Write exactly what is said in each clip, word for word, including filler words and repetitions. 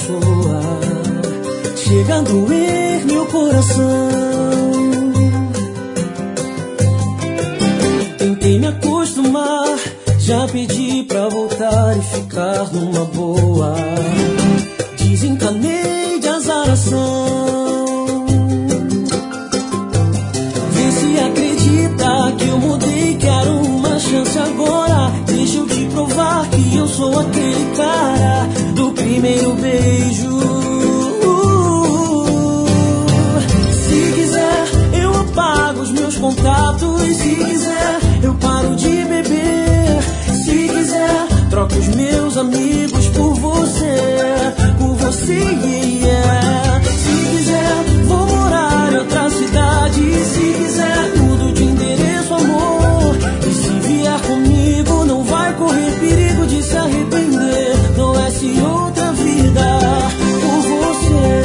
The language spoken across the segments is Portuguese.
pessoa. Chega a doer meu coração. Tentei me acostumar, já pedi pra voltar e ficar numa boa. Desencanei de azaração. Vê se acredita que eu mudei, quero uma chance agora. Deixa eu te provar que eu sou aquele cara do primeiro beijo. Se quiser, eu apago os meus contatos. Se quiser, eu paro de beber. Se quiser, troco os meus amigos por você. Por você, yeah. Se quiser, vou morar em outra cidade. Se quiser, mudo de endereço, amor. E se vier comigo, não vai correr perigo de se arrepender. Não é se outra vida por você.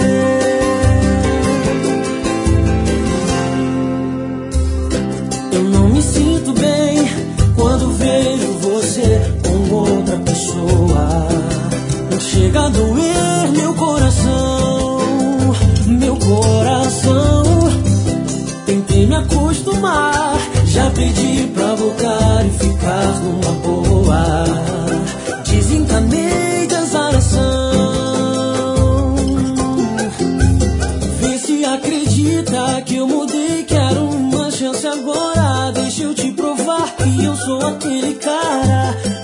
Eu não me sinto bem quando vejo você com outra pessoa. Chega a doer meu coração, meu coração. Tentei me acostumar, já pedi pra voltar e ficar numa boa. Desencanei de azaração. Vê se acredita que eu mudei, quero uma chance agora. Deixa eu te provar que eu sou aquele cara